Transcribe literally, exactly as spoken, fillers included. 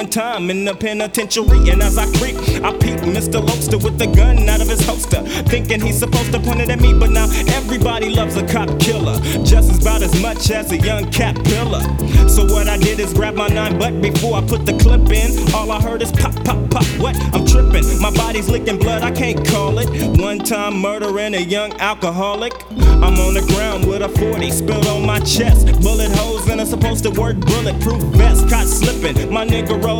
time in the penitentiary. And as I creep, I peek Mister Lobster with the gun out of his holster, thinking he's supposed to point it at me. But now everybody loves a cop killer, just as about as much as a young caterpillar. So what I did is grab my nine, but before I put the clip in, all I heard is pop, pop, pop. What? I'm tripping. My body's licking blood, I can't call it. One time murdering a young alcoholic. I'm on the ground with a forty spilled on my chest. Bullet holes and a supposed to work bulletproof vest. Caught slipping, my nigga roll